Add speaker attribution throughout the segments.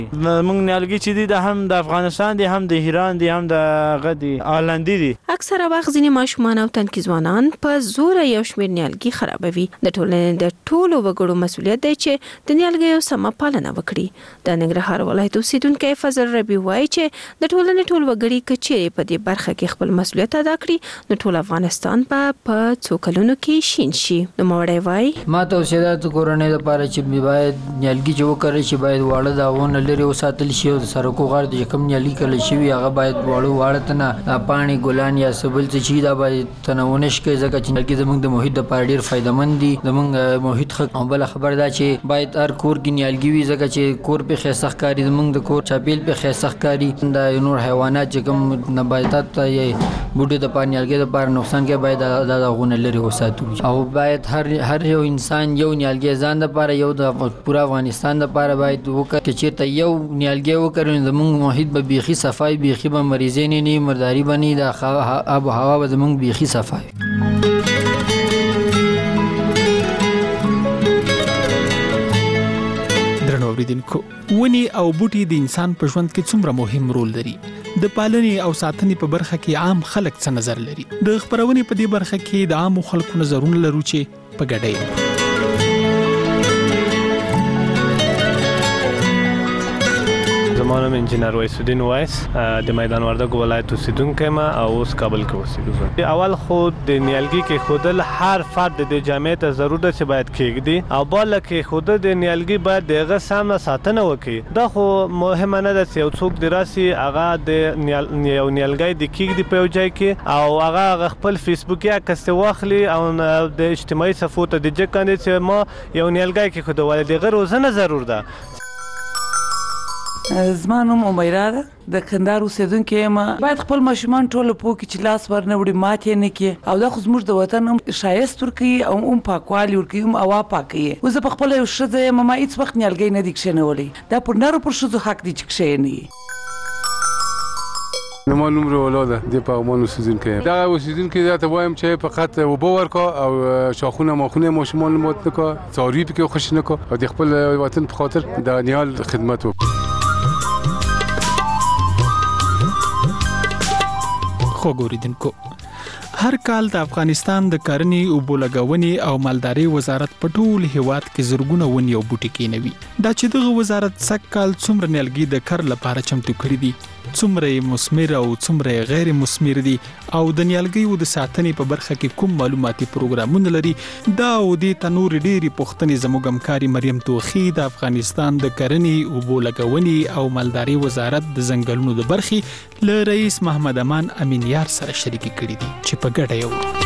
Speaker 1: موږ نیالګي چې دي د هم د افغانستان دي، هم د ایران دي، هم د غدي هالندي دي.
Speaker 2: اکثره وخت ځینې ماشومان او تنکي ځوانان په زور یو شمېر نیالګي خرابوي. د ټولنې د ټولو وګړو مسؤلیت دی چې د نیالګیو سمه پالنه وکړي. د ننګرهار ولایت اوسیدونکی فضل ربی وایي چې د ټولنې ټول وګړي که چیرې په دې برخه کې خپل مسؤلیت ادا کړي نو ټول افغانستان په څو کلونو کې شین شي. نوموړی وایي
Speaker 3: ما توصیه د کورنۍ لپاره چې باید نیالګي چې وکړي چې باید واړه داغونه لري وساتل شي او د سړکو غاړه چې کوم نیالګي کړل شوي هغه باید واړه تنه پاڼې ګلان یا سبل څه شي دا باید تنونه شي ځکه چې نیالګي زموږ د محیط لپاره ډېر فایدهمند دي. زموږ محیط ښه. بله خبر دا چې باید هر کور کې نیالګي وي ځکه چې کور پې ښایسته ښکاري، زموږ د کور چاپېل پې ښایسته ښکاري. د نور حیوانات چې کوم نباتات یې بوټي د پاره نیالګي لپاره نقصان کې باید دا داغونه لري وساتو او باید هر یو انسان یو نیالګي ځان لپاره یو د پورا افغانستان لپاره باید وکړي چې ته یو نیالګي وکړې زموږ محیط به بیخي صفای، بیخي به مریضې نه مرداري بني، د آب و هوا به زموږ بیخي صفای.
Speaker 4: درنو اوریدونکو، ونې او بوټي د انسان په ژوند کې څومره مهم رول لري. د پالنې او ساتنې په برخه کې عام خلک څه نظر لري؟ د خبرونې په دې برخه کې د عام خلکو نظرونه لرو چې په ګډه
Speaker 5: زما نوم انجینر ویس الدین ویس د میدان وردګو ولایت اوسیدونکی یم او اوس کابل کې اوسېږم. اول خو د نیالګي کې خودل هر فرد د جامعه ته ضرورت چې باید کېږدي او بالا کې خود د نیالګي باید دغه سم ساتنه وکړي. دا خو مهمه نه ده چې یو څوک دراسي هغه د یو نیالګي د کېږدي په یو ځای کې او هغه خپل فیسبوک یا کسته واخلي او د اجتماعي صفحو ته د ځکه چې ما یو نیالګي کې خود ولې دغه روزنه ضرور ده.
Speaker 6: زما نوم امیره ده، د کندهار اوسیدونکې یم. باید خپل ماشومان ټول پوه کړي چې لاس ورنه وړي، ماتې نه کړي او دا خو زموږ د وطن هم ښایست ورکوي او هم پاکوالي ورکوي، هم هوا پاکوي. اوس زه په خپله یو ښځه یم، ما هېڅ وخت نیالګی نه دي کښېنولی. دا پر نرو پر ښځو حق دی چې کښېنوي.
Speaker 7: زما نوم رولا ده، د پغمان اوسیدونکی یم. دغه اوسیدونکي دا ته وایم چې فقط اوبه ورکړه او شاخونه ماخونه ماشومان مات نه کړه، څاروي پکې خوش نه کړه او د خپل وطن په خاطر د نیال خدمت وکړه.
Speaker 4: خو ګوریدونکو، هر کال د افغانستان د کرنې، اوبو لګونې او مالدارۍ وزارت په ټول هیواد کې زرګونه ونې او بوټي کېنوي. دا چې دغه وزارت سږ کال څومره نیالګي د کر لپاره چمتو کړي دي، څومره مثمر او څومره غیر مثمر دي او د نیالګیو د ساتنې په برخه کې کوم معلوماتي پروګرامونه لري، دا او د تنور ډېری پوښتنې زموږ همکاري مریم توخی د افغانستان د کرنې، اوبو لګونې او مالدارۍ وزارت د ځنګلونو د برخې له رئیس محمد امان امین یار سره شریکې کړي دي چې په ګډه یو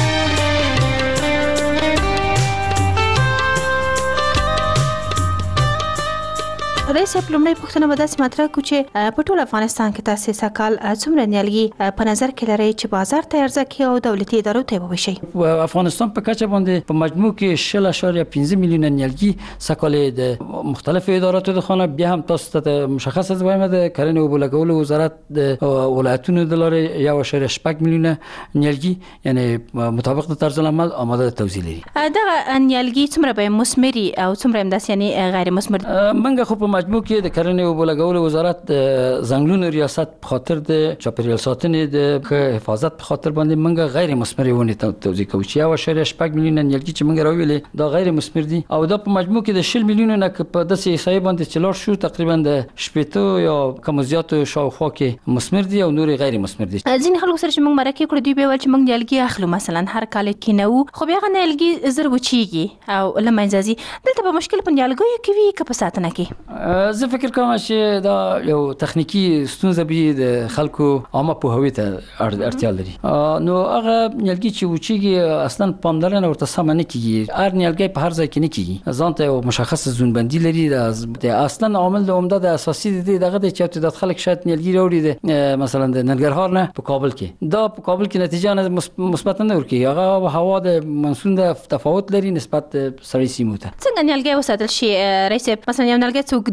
Speaker 2: رئیس صاحب لومړی پوښتنه به داسې مطرح کړو چې په ټول افغانستان کې تاسې سږکال څومره نیالګي په نظر کې لرئ چې بازار ته عرضه کړي او دولتي ادارو ته یې وویشئ؟
Speaker 3: افغانستان په کچه باندې په مجموع کې 0.5 میلیون نیالګي سږکال د مختلفو اداراتو د خانه بیا هم تاسو ته مشخصه وایم د کرنې او اوبو لګولو وزارت د ولایتونو د لارې 1.8 میلیون نیالګي یعنی مطابق د طرز العمل آماده توزیع لري.
Speaker 2: دغه نیالګي څومره به مثمري او څومره هم داسې یعنی غیر مثمر؟
Speaker 3: منګه خو په مجموع کې د کرنې او اوبو لګولو وزارت ځنګلونو ریاست په خاطر د چاپیریال ساتنې د حفاظت په خاطر باندې منګه غیر مثمر ونې توزیع کوي چې 1.8 میلیون نیالګي چې منګه راویلې دا غیر مثمر دي او دا په مجموع کې د 10 میلیون نه په داسې حساب باندې چلار شو تقریبا د 18 یا کم زیات شاوخوا کې مثمر دي او نور غیر مثمر دي.
Speaker 2: ځینې خلکو سره چې موږ مرکه کړو دوی به وایي چې موږ نیالګي اخلو مثلا هر کال کې نو خو بیا نیالګي زر وچیږي او لمنځه ځي. دلته به مشکل په نیالګیو کې وي که په ساتنه کې؟
Speaker 3: زه فکر کوم چې دا یو تخنیکی ستونزه به د خلکو عامه پوهاوی ته اړتیا لري. نو هغه نیالګي چې وچیږي اصلا پاملرنه ورته سم نه کیږي. هر نیالګي په هر ځای کې نه کیږي. ځان ته یو مشخص زونبندي لري. د اصلا عامل د عمده د اساسي دغه د چې خلک شاید نیالګي راوړي مثلا د ننګرهار نه په کابل کې دا په کابل کې نتیجه نه مثبت نه ورکي. هغه هوا د منسون د تفاوت لري نسبت سړی سیمو ته.
Speaker 2: څنګه نیالګي وساتل شي رئیس؟ مثلا یو نیالګي څوک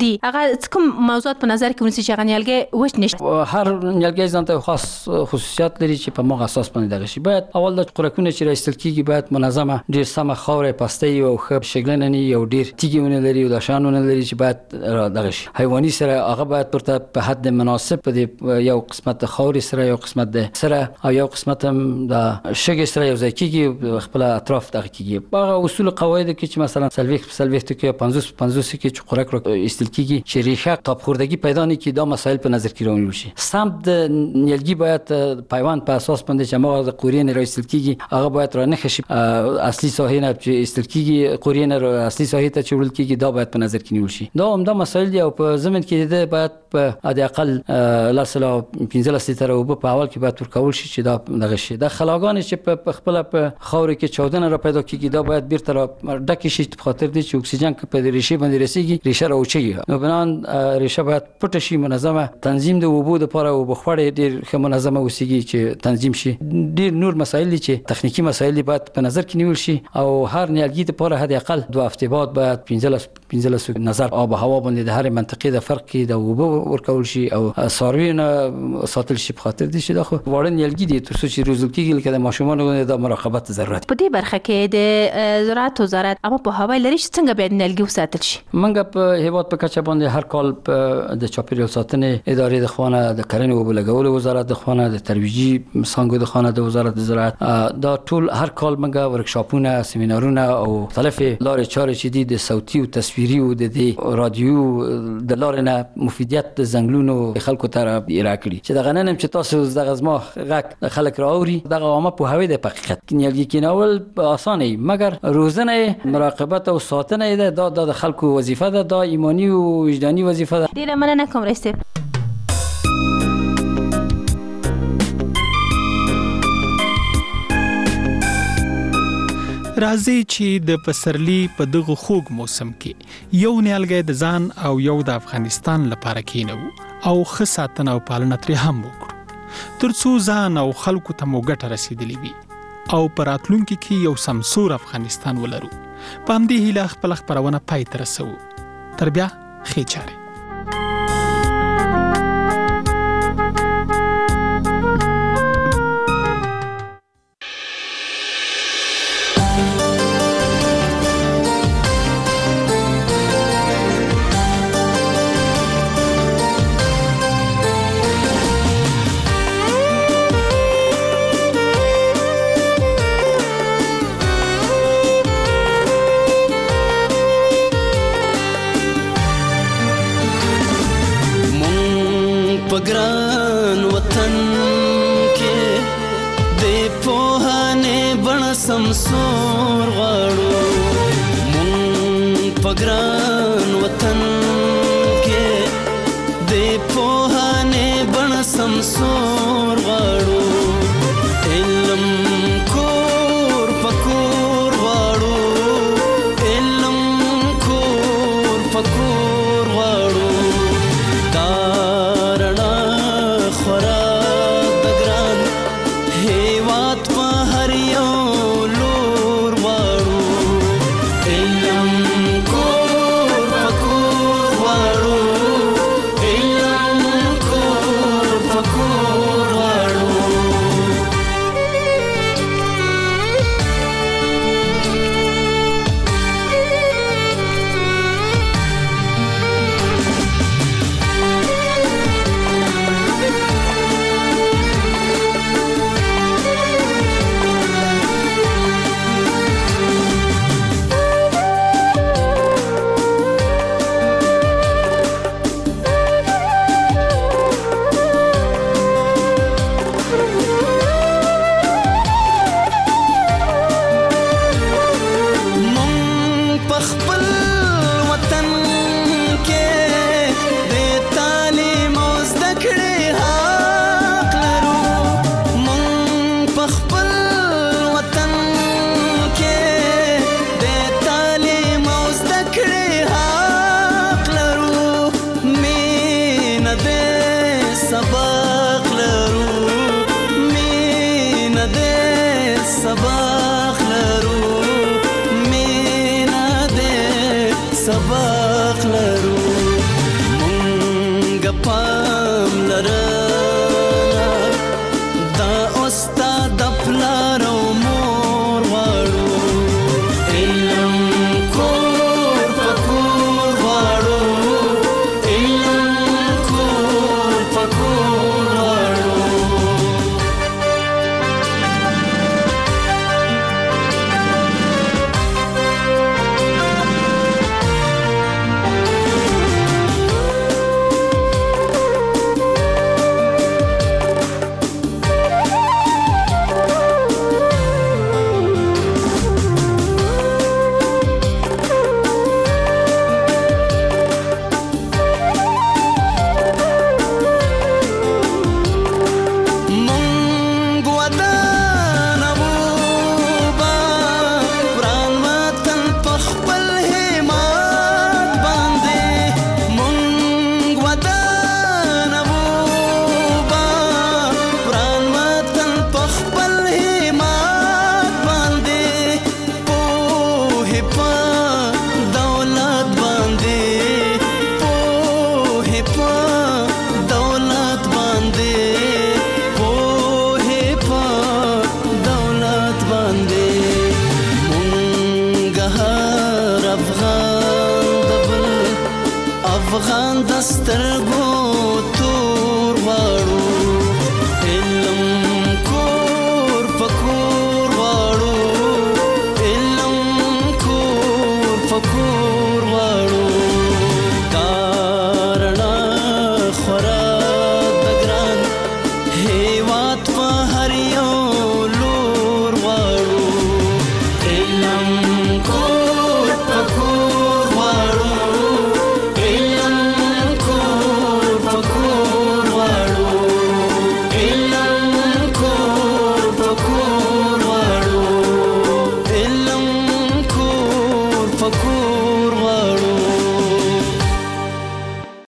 Speaker 2: دي هغه کوم موضوعات په نظر کې ونیسي چې هغه نیالګي وچ نشي؟
Speaker 3: هر نیالګي ځان ته خاص خصوصیات لري چې په موږ اساس باندې دغه شي. باید اول د خوراکونه چې راایستل کیږي باید منظمه ډیر سمه خاورې پاستې او خب شګلننی یو ډیر تیګونه لري او د شانونه لري چې باید دغه شي. حیواني سره هغه باید پرته په حد مناسب په یو قسمت خاورې سره یو قسمت د سره او یو قسمت هم د شګې سره یو ځای کیږي خپل اطراف دغه کیږي. هغه اصول قواعد کې چې مثلا سلويخت کې 50 کې چې خوراک ایستل کیږي چې ریښه تابخوردگی پیدا نه کی دا مسائل په نظر کې راونیول شي. سم د نیالګي باید پیوند په اساس باندې چې موږ د قورین راایستل کیږي هغه باید را نه خشي اصلي ساحې نه چې ایستل کیږي قورین اصلي ساحې ته چورل کیږي دا باید په نظر کې نیول شي. دا هم د مسائل دی او په زمين کې د باید په د اقل لاسله 15 لیتر او په اول کې باید ورکول شي چې دا دغه شي. د خلاګان چې په خپل په خاور کې چاودنه را پیدا کیږي دا باید بیرته ډکه شي په خاطر دي چې اکسیجن په ریشه باندې رسیږي ریشه راوچي. نو بنان ریشه باید پټ شي منظمه تنظیم د وبو د لپاره او بخوړې ډیر منظمه وسیږي چې تنظیم شي. ډیر نور مسایل دي چې تخنیکی مسایل باید په نظر کې نیول شي او هر نیالګي لپاره حد اقل 2 هفته بعد باید 15 نظر آب و هوا باندې د هر منطقې د فرق کې د وبو ورکول شي او سارویونه ساتل شي په خاطر دي چې دا خو وړاندې نیالګي دي تر څو چې روزل کېږي لکه د ماشومانو د مراقبت ضرورت.
Speaker 2: په دې برخه کې د زراعت وزارت اما په هوا لري چې څنګه باید نیالګي وساتل شي؟
Speaker 3: منګه په هیواد په کچه باندې هر کال د چاپیریال ساتنې ادارې د خوانه د کرنې او بلګولو وزارت د خوانه د ترویجي څنګه د خوانه د وزارت زراعت دا ټول هر کال منګه ورکشاپونه سیمینارونه او مختلف لارې چارې چې دي د صوتي او تصویري او د رادیو د لارې نه مفیدیت د زنګلونو خلکو ته ارائه کړي چې دغه نن چې تاسو دغه زما غږ خلک راوري دغه عامه په هوی د حقیقت نیالګي کینول اسانه مګر روزنه مراقبت او ساتنه د خلکو وظیفه ده دا ایمانی او وجداني وظیفه ده.
Speaker 2: ډیره مننه کوم رئیس.
Speaker 4: راځي چې د پسرلی په دغه خوږ موسم کې یو نیالګی د ځان او یو د افغانستان لپاره کینو او ښه ساتنه او پالنه ترې هم وکړو ترڅو ځان او خلکو ته مو ګټه رسیدلی وي او په راتلونکي کې یو سمسور افغانستان ولرو. په همدې هیله خپل خپرونه پای ته رسوو. تر بیا ښې چارې.
Speaker 8: پګران وطن کې د پوهانه بڼ سمسور غواړو مونږ پګران وطن کې د پوهانه بڼ سمسور غواړو علم کور پکور غواړو علم کور پکور غواړو Kor دسترګو تور غواړو